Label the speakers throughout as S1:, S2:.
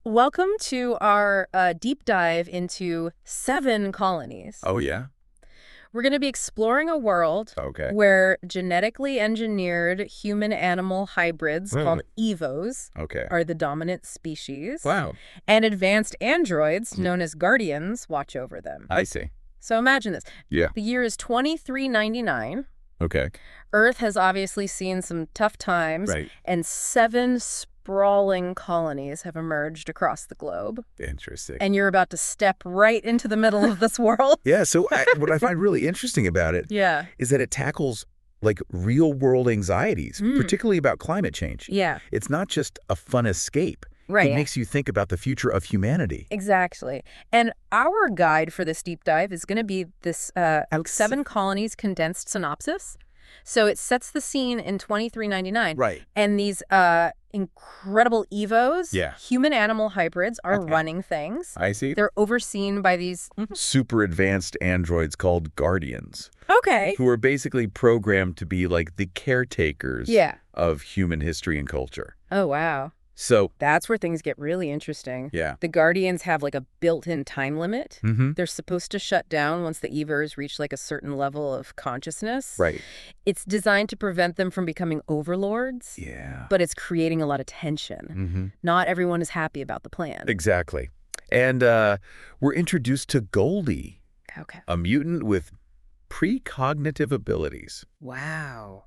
S1: Welcome to our deep dive into 7 colonies.
S2: Oh, yeah?
S1: We're going to be exploring a world
S2: Okay.
S1: where genetically engineered human-animal hybrids called EVOs
S2: Okay.
S1: are the dominant species,
S2: Wow.
S1: and advanced androids known as guardians watch over them.
S2: I see.
S1: So imagine this.
S2: Yeah.
S1: The year is 2399.
S2: Okay.
S1: Earth has obviously seen some tough times,
S2: Right.
S1: and 7 sprawling colonies have emerged across the globe.
S2: Interesting.
S1: And you're about to step right into the middle of this world.
S2: Yeah, so what I find really interesting about it
S1: Yeah.
S2: is that it tackles, like, real-world anxieties, particularly about climate change.
S1: Yeah.
S2: It's not just a fun escape.
S1: Right.
S2: It makes you think about the future of humanity.
S1: Exactly. And our guide for this deep dive is going to be this 7 colonies condensed synopsis. So it sets the scene in 2399.
S2: Right.
S1: And these incredible EVOs,
S2: Yeah.
S1: human-animal hybrids, are
S2: Okay.
S1: running things.
S2: I see.
S1: They're overseen by these...
S2: Super advanced androids called Guardians,
S1: Okay.
S2: who are basically programmed to be like the caretakers
S1: Yeah.
S2: of human history and culture.
S1: Oh, wow.
S2: So,
S1: That's where things get really interesting.
S2: yeah.
S1: The Guardians have like a built-in time limit.
S2: Mm-hmm.
S1: They're supposed to shut down once the EVOs reach like a certain level of consciousness.
S2: Right.
S1: It's designed to prevent them from becoming overlords,
S2: Yeah.
S1: but it's creating a lot of tension.
S2: Mm-hmm.
S1: Not everyone is happy about the plan.
S2: Exactly. And we're introduced to Goldie,
S1: Okay.
S2: a mutant with precognitive abilities.
S1: Wow.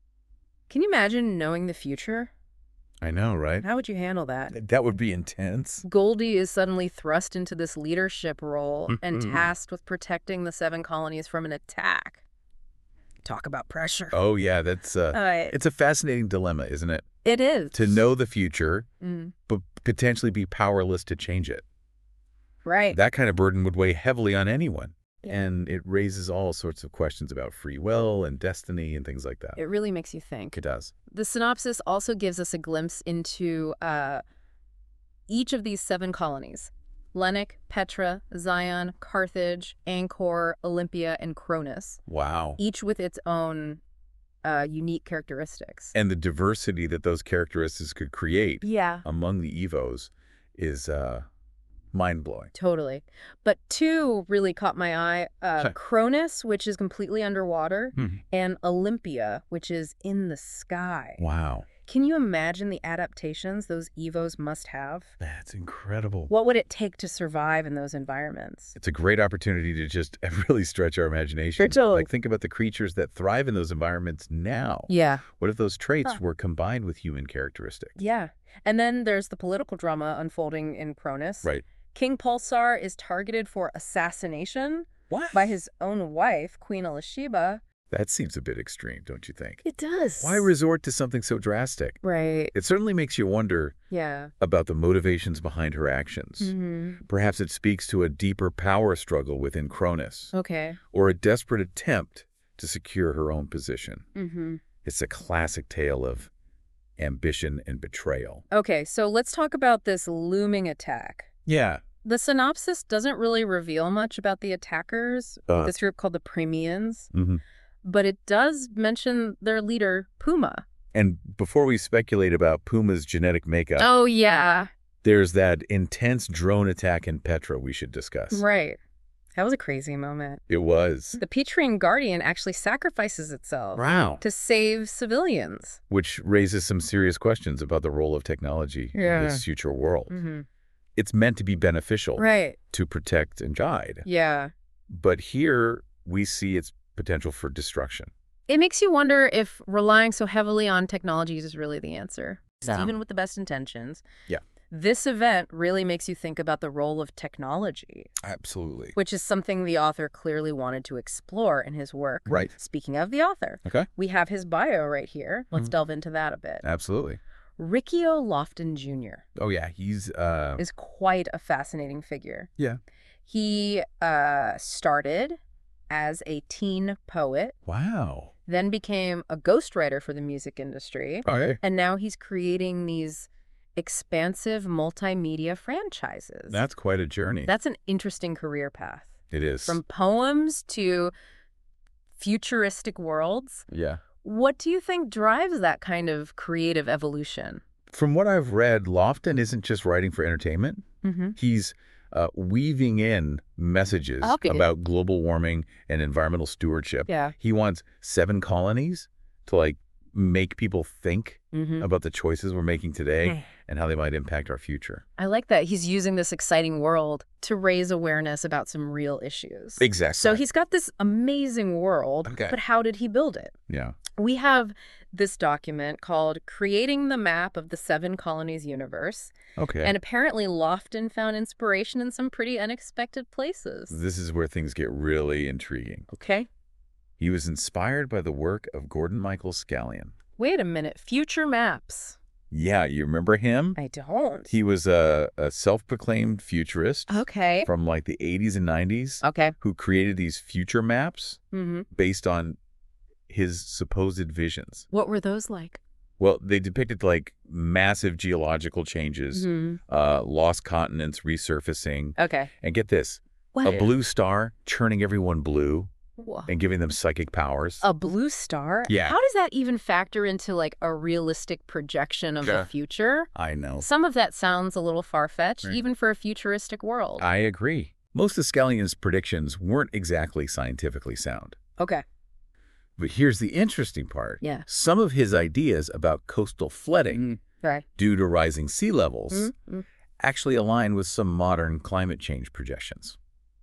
S1: Can you imagine knowing the future?
S2: I know, right?
S1: How would you handle that?
S2: That would be intense.
S1: Goldie is suddenly thrust into this leadership role and
S2: Mhm.
S1: tasked with protecting the 7 colonies from an attack. Talk about pressure.
S2: Oh, yeah, that's it's a fascinating dilemma, isn't it?
S1: It is.
S2: To know the future,
S1: Mm,
S2: but potentially be powerless to change it.
S1: right.
S2: That kind of burden would weigh heavily on anyone.
S1: Yeah.
S2: And it raises all sorts of questions about free will and destiny and things like that.
S1: It really makes you think.
S2: It does.
S1: The synopsis also gives us a glimpse into each of these 7 colonies: Lenik, Petra, Zion, Carthage, Angkor, Olympia, and Cronus,
S2: Wow.
S1: each with its own unique characteristics.
S2: And the diversity that those characteristics could create
S1: Yeah.
S2: among the EVOs is mind-blowing.
S1: Totally. But 2 really caught my eye.
S2: Sure.
S1: Cronus, which is completely underwater,
S2: Mhm.
S1: and Olympia, which is in the sky.
S2: Wow.
S1: Can you imagine the adaptations those EVOs must have?
S2: That's incredible.
S1: What would it take to survive in those environments?
S2: It's a great opportunity to just really stretch our imagination.
S1: Totally.
S2: Like, think about the creatures that thrive in those environments now.
S1: Yeah.
S2: What if those traits
S1: Huh.
S2: were combined with human characteristics?
S1: Yeah. And then there's the political drama unfolding in Cronus.
S2: Right.
S1: King Pulsar is targeted for assassination
S2: What?
S1: by his own wife, Queen Elisheba.
S2: That seems a bit extreme, don't you think?
S1: It does.
S2: Why resort to something so drastic?
S1: Right.
S2: It certainly makes you wonder
S1: Yeah.
S2: about the motivations behind her actions.
S1: Mm-hmm.
S2: Perhaps it speaks to a deeper power struggle within Cronus,
S1: Okay.
S2: or a desperate attempt to secure her own position.
S1: Mm-hmm.
S2: It's a classic tale of ambition and betrayal.
S1: Okay, so let's talk about this looming attack.
S2: Yeah.
S1: The synopsis doesn't really reveal much about the attackers, this group called the Premians,
S2: Mhm.
S1: but it does mention their leader, Puma.
S2: And before we speculate about Puma's genetic makeup,
S1: Oh, yeah.
S2: there's that intense drone attack in Petra we should discuss.
S1: Right. That was a crazy moment.
S2: It was.
S1: The Petrian Guardian actually sacrifices itself
S2: Wow.
S1: to save civilians.
S2: Which raises some serious questions about the role of technology
S1: Yeah.
S2: in this future world.
S1: Mm-hmm.
S2: It's meant to be beneficial
S1: Right.
S2: to protect and guide.
S1: Yeah.
S2: But here we see its potential for destruction.
S1: It makes you wonder if relying so heavily on technologies is really the answer.
S2: Yeah.
S1: Even with the best intentions.
S2: Yeah.
S1: This event really makes you think about the role of technology,
S2: Absolutely.
S1: which is something the author clearly wanted to explore in his work.
S2: Right.
S1: Speaking of the author,
S2: Okay.
S1: we have his bio right here. Let's
S2: Mhm.
S1: delve into that a bit.
S2: Absolutely.
S1: Riccio Lofton Jr.
S2: Oh, yeah. He's,
S1: is quite a fascinating figure.
S2: yeah.
S1: He started as a teen poet,
S2: Wow.
S1: then became a ghostwriter for the music industry,
S2: Okay.
S1: and now he's creating these expansive multimedia franchises.
S2: That's quite a journey.
S1: That's an interesting career path.
S2: It is.
S1: From poems to futuristic worlds.
S2: Yeah.
S1: What do you think drives that kind of creative evolution?
S2: From what I've read, Lofton isn't just writing for entertainment.
S1: Mm-hmm.
S2: He's weaving in messages
S1: Okay.
S2: about global warming and environmental stewardship.
S1: Yeah.
S2: He wants 7 colonies to like make people think
S1: Mm-hmm.
S2: about the choices we're making today and how they might impact our future.
S1: I like that he's using this exciting world to raise awareness about some real issues.
S2: Exactly.
S1: So he's got this amazing world,
S2: Okay.
S1: but how did he build it?
S2: Yeah.
S1: We have this document called Creating the Map of the 7 Colonies Universe.
S2: Okay.
S1: And apparently Lofton found inspiration in some pretty unexpected places.
S2: This is where things get really intriguing.
S1: Okay.
S2: He was inspired by the work of Gordon Michael Scallion.
S1: Wait a minute. Future maps.
S2: Yeah, you remember him?
S1: I don't.
S2: He was a self-proclaimed futurist
S1: Okay.
S2: from like the 80s and 90s
S1: Okay.
S2: who created these future maps
S1: Mm-hmm.
S2: based on his supposed visions.
S1: What were those like?
S2: Well, they depicted like massive geological changes, lost continents resurfacing,
S1: Okay.
S2: and get this,
S1: What?
S2: a blue star churning everyone blue
S1: Whoa.
S2: and giving them psychic powers.
S1: A blue star?
S2: Yeah.
S1: How does that even factor into like a realistic projection of the future?
S2: I know.
S1: Some of that sounds a little far-fetched,
S2: Right.
S1: even for a futuristic world.
S2: I agree. Most of Scallion's predictions weren't exactly scientifically sound.
S1: Okay.
S2: But here's the interesting part.
S1: Yeah.
S2: Some of his ideas about coastal flooding
S1: Right.
S2: due to rising sea levels
S1: Mm-hmm.
S2: actually align with some modern climate change projections.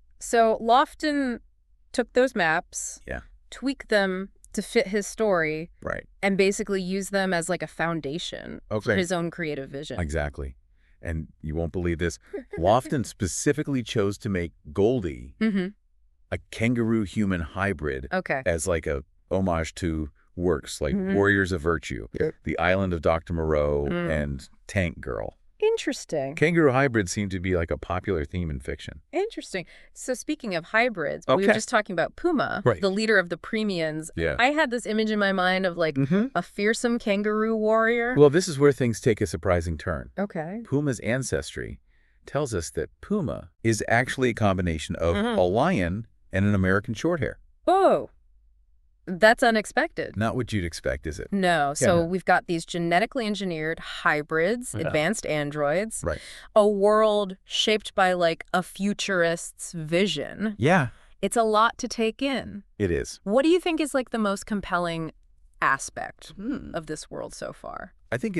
S1: So Lofton took those maps,
S2: Yeah.
S1: tweaked them to fit his story,
S2: Right.
S1: and basically used them as like a foundation for
S2: Okay.
S1: his own creative vision.
S2: Exactly. And you won't believe this. Lofton specifically chose to make Goldie
S1: Mm-hmm.
S2: a kangaroo-human hybrid
S1: Okay.
S2: as like a homage to works like
S1: Mhm.
S2: Warriors of Virtue, The Island of Dr. Moreau,
S1: Mm.
S2: and Tank Girl.
S1: Interesting.
S2: Kangaroo hybrids seem to be like a popular theme in fiction.
S1: Interesting. So speaking of hybrids, we were
S2: Okay.
S1: just talking about Puma,
S2: Right.
S1: the leader of the Premians.
S2: Yeah.
S1: I had this image in my mind of like a fearsome kangaroo warrior.
S2: Well, this is where things take a surprising turn.
S1: Okay.
S2: Puma's ancestry tells us that Puma is actually a combination of a lion and an American shorthair.
S1: Oh, that's unexpected.
S2: Not what you'd expect, is it?
S1: No. So
S2: Yeah.
S1: we've got these genetically engineered hybrids,
S2: Yeah.
S1: advanced androids,
S2: Right.
S1: a world shaped by like a futurist's vision.
S2: Yeah,
S1: It's a lot to take in.
S2: it is.
S1: What do you think is like the most compelling aspect of this world so far?
S2: I think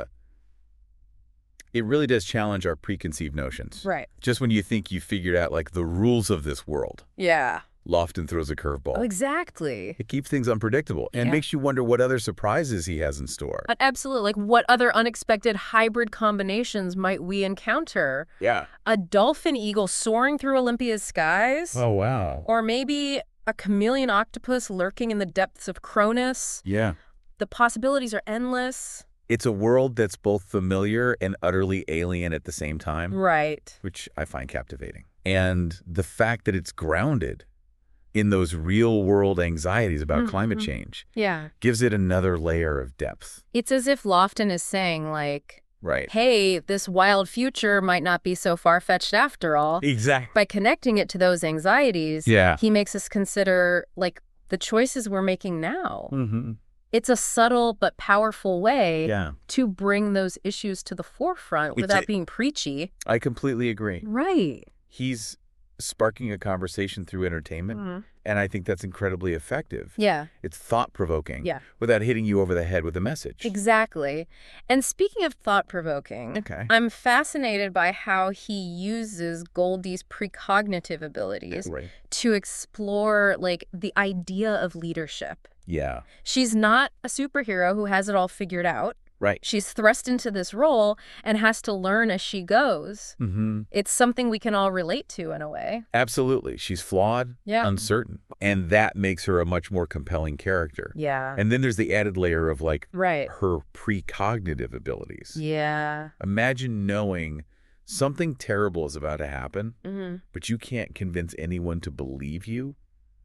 S2: it really does challenge our preconceived notions.
S1: Right.
S2: Just when you think you figured out like the rules of this world,
S1: Yeah.
S2: Lofton throws a curveball.
S1: Oh, exactly.
S2: It keeps things unpredictable and
S1: Yeah.
S2: makes you wonder what other surprises he has in store.
S1: Absolutely. Like, what other unexpected hybrid combinations might we encounter?
S2: Yeah.
S1: A dolphin eagle soaring through Olympia's skies?
S2: Oh, wow.
S1: Or maybe a chameleon octopus lurking in the depths of Cronus?
S2: Yeah.
S1: The possibilities are endless.
S2: It's a world that's both familiar and utterly alien at the same time,
S1: Right.
S2: which I find captivating. And the fact that it's grounded in those real-world anxieties about climate change
S1: Yeah.
S2: gives it another layer of depth.
S1: It's as if Lofton is saying, like,
S2: Right.
S1: hey, this wild future might not be so far-fetched after all.
S2: Exactly.
S1: By connecting it to those anxieties,
S2: Yeah.
S1: he makes us consider, like, the choices we're making now.
S2: Mm-hmm.
S1: It's a subtle but powerful way
S2: Yeah.
S1: to bring those issues to the forefront
S2: It's
S1: without
S2: a-
S1: being preachy.
S2: I completely agree.
S1: Right.
S2: He's sparking a conversation through entertainment, and I think that's incredibly effective.
S1: Yeah,
S2: It's thought-provoking
S1: Yeah.
S2: without hitting you over the head with a message.
S1: exactly. And speaking of thought-provoking,
S2: Okay.
S1: I'm fascinated by how he uses Goldie's precognitive abilities
S2: Right.
S1: to explore, like, the idea of leadership.
S2: Yeah.
S1: She's not a superhero who has it all figured out.
S2: Right.
S1: She's thrust into this role and has to learn as she goes.
S2: Mm-hmm.
S1: It's something we can all relate to in a way.
S2: Absolutely. She's flawed,
S1: Yeah.
S2: uncertain, and that makes her a much more compelling character.
S1: Yeah.
S2: And then there's the added layer of like
S1: Right.
S2: her precognitive abilities.
S1: Yeah.
S2: Imagine knowing something terrible is about to happen,
S1: Mm-hmm.
S2: but you can't convince anyone to believe you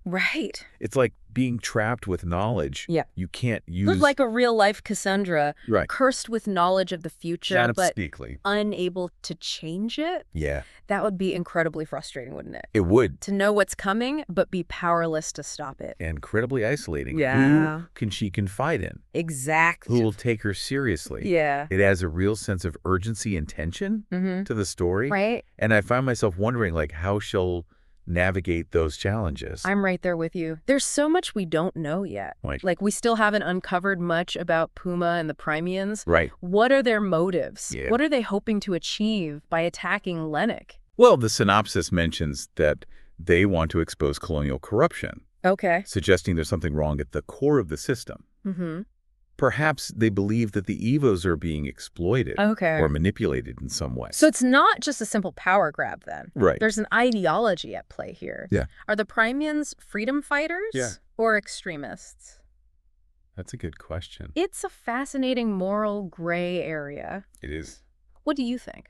S1: Right.
S2: It's like being trapped with knowledge.
S1: Yeah.
S2: You can't use...
S1: Look like a real-life Cassandra,
S2: Right.
S1: cursed with knowledge of the future, but
S2: Speakly.
S1: unable to change it.
S2: Yeah.
S1: That would be incredibly frustrating, wouldn't it?
S2: It would.
S1: To know what's coming, but be powerless to stop it.
S2: Incredibly isolating.
S1: Yeah.
S2: Who can she confide in?
S1: Exactly.
S2: Who will take her seriously?
S1: Yeah.
S2: It adds a real sense of urgency and tension to the story.
S1: Right?
S2: And I find myself wondering, like, how she'll navigate those challenges.
S1: I'm right there with you. There's so much we don't know yet.
S2: Right.
S1: Like, we still haven't uncovered much about Puma and the Primeans.
S2: Right.
S1: What are their motives?
S2: Yeah.
S1: What are they hoping to achieve by attacking Lennox?
S2: Well, the synopsis mentions that they want to expose colonial corruption,
S1: Okay.
S2: suggesting there's something wrong at the core of the system.
S1: Mm-hmm.
S2: Perhaps they believe that the Evos are being exploited
S1: Okay.
S2: or manipulated in some way.
S1: So it's not just a simple power grab, then.
S2: Right.
S1: There's an ideology at play here.
S2: Yeah.
S1: Are the Primeans freedom fighters?
S2: Yeah.
S1: Or extremists?
S2: That's a good question.
S1: It's a fascinating moral gray area.
S2: It is.
S1: What do you think?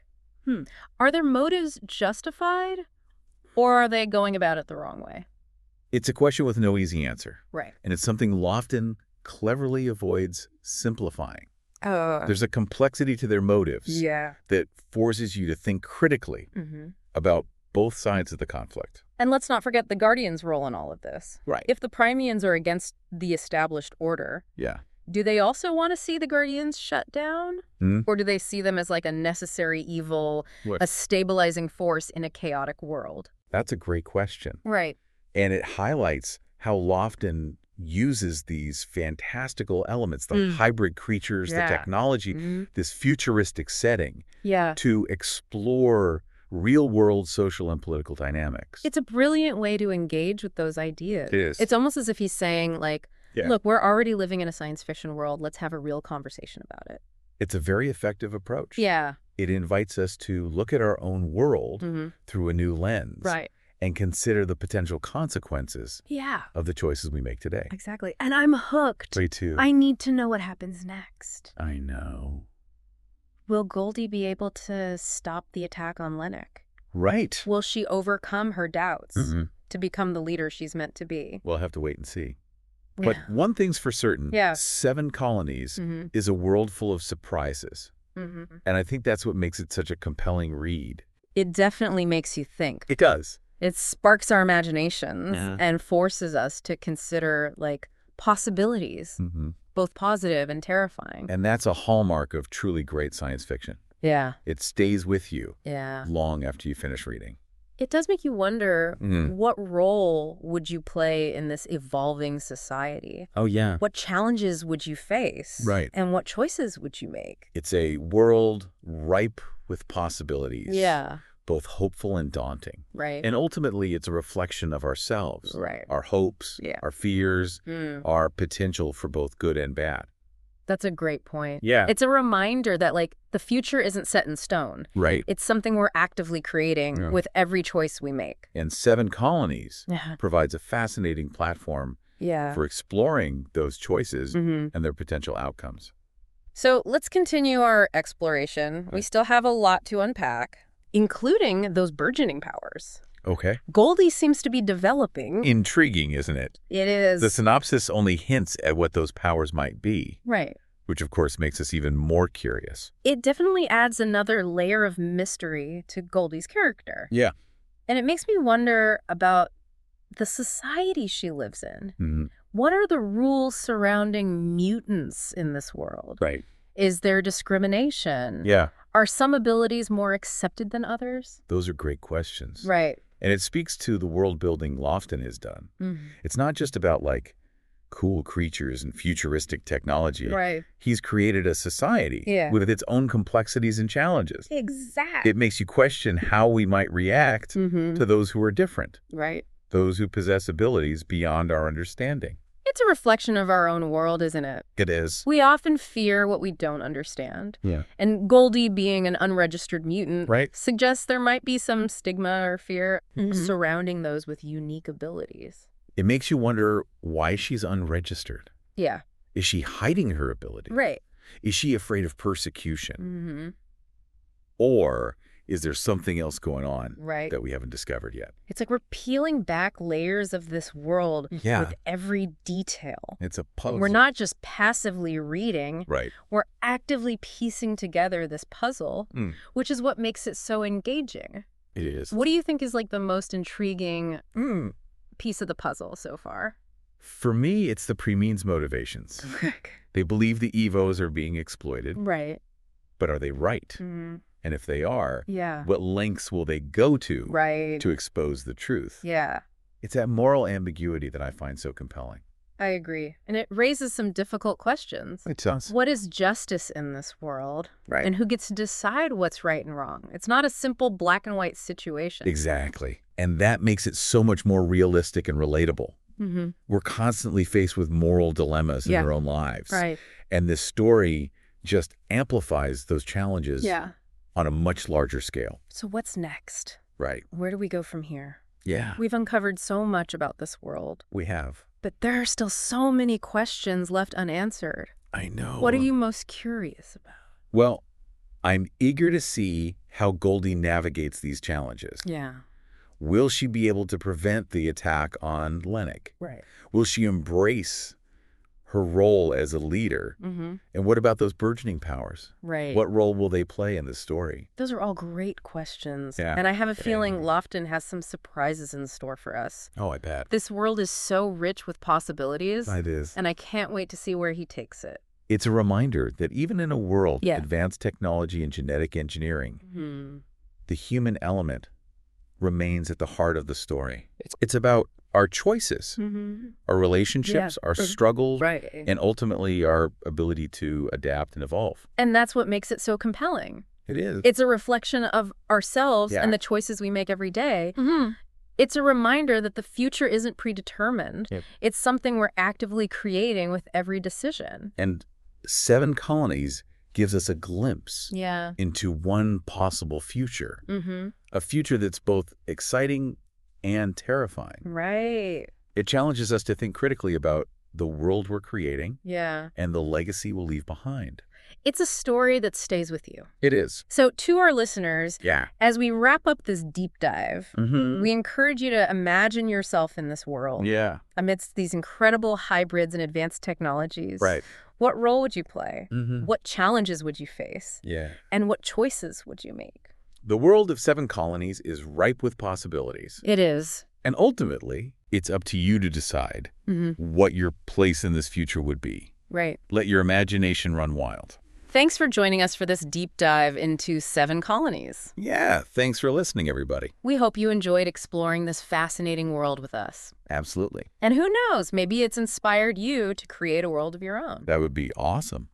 S1: Are their motives justified, or are they going about it the wrong way?
S2: It's a question with no easy answer.
S1: Right.
S2: And it's something Lofton cleverly avoids simplifying.
S1: Oh.
S2: There's a complexity to their motives
S1: Yeah.
S2: that forces you to think critically
S1: Mm-hmm.
S2: about both sides of the conflict.
S1: And let's not forget the Guardians' role in all of this.
S2: Right.
S1: If the Primeans are against the established order,
S2: Yeah.
S1: do they also want to see the Guardians shut down?
S2: Hmm?
S1: Or do they see them as like a necessary evil,
S2: What?
S1: a stabilizing force in a chaotic world?
S2: That's a great question.
S1: Right.
S2: And it highlights how Lofton uses these fantastical elements, the hybrid creatures,
S1: Yeah.
S2: the technology, this futuristic setting,
S1: Yeah.
S2: to explore real-world social and political dynamics.
S1: It's a brilliant way to engage with those ideas.
S2: It is.
S1: It's almost as if he's saying, like,
S2: Yeah.
S1: look, we're already living in a science fiction world. Let's have a real conversation about it.
S2: It's a very effective approach.
S1: Yeah.
S2: It invites us to look at our own world through a new lens.
S1: Right.
S2: And consider the potential consequences
S1: Yeah.
S2: of the choices we make today.
S1: Exactly. And I'm hooked.
S2: Me too.
S1: I need to know what happens next.
S2: I know.
S1: Will Goldie be able to stop the attack on Lennox?
S2: Right.
S1: Will she overcome her doubts
S2: Mhm.
S1: to become the leader she's meant to be?
S2: We'll have to wait and see.
S1: Yeah.
S2: But one thing's for certain.
S1: Yeah.
S2: 7 Colonies
S1: Mhm.
S2: is a world full of surprises.
S1: Mhm.
S2: And I think that's what makes it such a compelling read.
S1: It definitely makes you think.
S2: It does.
S1: It sparks our imaginations
S2: Yeah.
S1: and forces us to consider, like, possibilities, both positive and terrifying.
S2: And that's a hallmark of truly great science fiction.
S1: Yeah.
S2: It stays with you
S1: Yeah.
S2: long after you finish reading.
S1: It does make you wonder,
S2: Mhm.
S1: what role would you play in this evolving society?
S2: Oh, yeah.
S1: What challenges would you face?
S2: Right.
S1: And what choices would you make?
S2: It's a world ripe with possibilities.
S1: Yeah.
S2: Both hopeful and daunting.
S1: Right.
S2: And ultimately, it's a reflection of ourselves.
S1: Right.
S2: Our hopes,
S1: Yeah.
S2: our fears,
S1: Mm.
S2: our potential for both good and bad.
S1: That's a great point.
S2: Yeah.
S1: It's a reminder that, like, the future isn't set in stone.
S2: Right.
S1: It's something we're actively creating
S2: Yeah.
S1: with every choice we make.
S2: And 7 Colonies
S1: Yeah.
S2: provides a fascinating platform
S1: Yeah.
S2: for exploring those choices
S1: Mhm.
S2: and their potential outcomes.
S1: So let's continue our exploration. We still have a lot to unpack, including those burgeoning powers.
S2: Okay.
S1: Goldie seems to be developing.
S2: Intriguing, isn't it?
S1: It is.
S2: The synopsis only hints at what those powers might be,
S1: Right.
S2: which of course makes us even more curious.
S1: It definitely adds another layer of mystery to Goldie's character.
S2: Yeah.
S1: And it makes me wonder about the society she lives in.
S2: Mhm.
S1: What are the rules surrounding mutants in this world?
S2: Right.
S1: Is there discrimination?
S2: Yeah.
S1: Are some abilities more accepted than others?
S2: Those are great questions.
S1: Right.
S2: And it speaks to the world building Lofton has done. It's not just about like cool creatures and futuristic technology.
S1: Right.
S2: He's created a society
S1: Yeah.
S2: with its own complexities and challenges.
S1: Exactly.
S2: It makes you question how we might react to those who are different,
S1: Right.
S2: those who possess abilities beyond our understanding.
S1: It's a reflection of our own world, isn't it?
S2: It is.
S1: We often fear what we don't understand.
S2: Yeah.
S1: And Goldie, being an unregistered mutant,
S2: Right.
S1: suggests there might be some stigma or fear surrounding those with unique abilities.
S2: It makes you wonder why she's unregistered.
S1: Yeah.
S2: Is she hiding her ability?
S1: Right.
S2: Is she afraid of persecution?
S1: Mm-hmm.
S2: Or is there something else going on
S1: Right.
S2: that we haven't discovered yet?
S1: It's like we're peeling back layers of this world
S2: Yeah.
S1: with every detail.
S2: It's a puzzle.
S1: We're not just passively reading,
S2: Right.
S1: we're actively piecing together this puzzle,
S2: Mm.
S1: which is what makes it so engaging.
S2: It is.
S1: What do you think is like the most intriguing
S2: Mm.
S1: piece of the puzzle so far?
S2: For me, it's the Premeans' motivations. They believe the Evos are being exploited,
S1: Right.
S2: but are they right?
S1: Mm,
S2: And if they are,
S1: yeah.
S2: what lengths will they go to
S1: Right.
S2: to expose the truth?
S1: Yeah,
S2: It's that moral ambiguity that I find so compelling.
S1: I agree. And it raises some difficult questions.
S2: It does.
S1: What is justice in this world?
S2: Right.
S1: And who gets to decide what's right and wrong? It's not a simple black and white situation.
S2: Exactly. And that makes it so much more realistic and relatable.
S1: Mm-hmm.
S2: We're constantly faced with moral dilemmas in
S1: Yeah.
S2: our own lives.
S1: Right.
S2: And this story just amplifies those challenges
S1: Yeah.
S2: on a much larger scale.
S1: So what's next?
S2: Right.
S1: Where do we go from here?
S2: Yeah.
S1: We've uncovered so much about this world,
S2: We have.
S1: but there are still so many questions left unanswered.
S2: I know.
S1: What are you most curious about?
S2: Well, I'm eager to see how Goldie navigates these challenges.
S1: Yeah.
S2: Will she be able to prevent the attack on Lennox?
S1: Right.
S2: Will she embrace her role as a leader?
S1: Mm-hmm.
S2: And what about those burgeoning powers?
S1: Right.
S2: What role will they play in this story?
S1: Those are all great questions.
S2: Yeah.
S1: And I have a feeling
S2: Yeah.
S1: Lofton has some surprises in store for us.
S2: Oh, I bet.
S1: This world is so rich with possibilities,
S2: It is.
S1: and I can't wait to see where he takes it.
S2: It's a reminder that even in a world
S1: Yeah.
S2: of advanced technology and genetic engineering,
S1: Hmm.
S2: the human element remains at the heart of the story. It's about our choices,
S1: Mm-hmm.
S2: our relationships, our struggles,
S1: Right.
S2: and ultimately our ability to adapt and evolve.
S1: And that's what makes it so compelling.
S2: It is.
S1: It's a reflection of ourselves
S2: Yeah.
S1: and the choices we make every day.
S2: Mm-hmm.
S1: It's a reminder that the future isn't predetermined.
S2: Yep.
S1: It's something we're actively creating with every decision.
S2: And 7 Colonies gives us a glimpse
S1: Yeah.
S2: into one possible future,
S1: Mm-hmm.
S2: a future that's both exciting and terrifying.
S1: Right.
S2: It challenges us to think critically about the world we're creating
S1: Yeah.
S2: and the legacy we'll leave behind.
S1: It's a story that stays with you.
S2: It is.
S1: So to our listeners,
S2: Yeah.
S1: as we wrap up this deep dive,
S2: Mm-hmm.
S1: we encourage you to imagine yourself in this world.
S2: Yeah.
S1: Amidst these incredible hybrids and advanced technologies.
S2: Right.
S1: What role would you play?
S2: Mm-hmm.
S1: What challenges would you face?
S2: Yeah.
S1: And what choices would you make?
S2: The world of 7 Colonies is ripe with possibilities.
S1: It is.
S2: And ultimately, it's up to you to decide
S1: Mm-hmm.
S2: what your place in this future would be.
S1: Right.
S2: Let your imagination run wild.
S1: Thanks for joining us for this deep dive into 7 Colonies.
S2: Yeah, thanks for listening, everybody.
S1: We hope you enjoyed exploring this fascinating world with us.
S2: Absolutely.
S1: And who knows, maybe it's inspired you to create a world of your own.
S2: That would be awesome.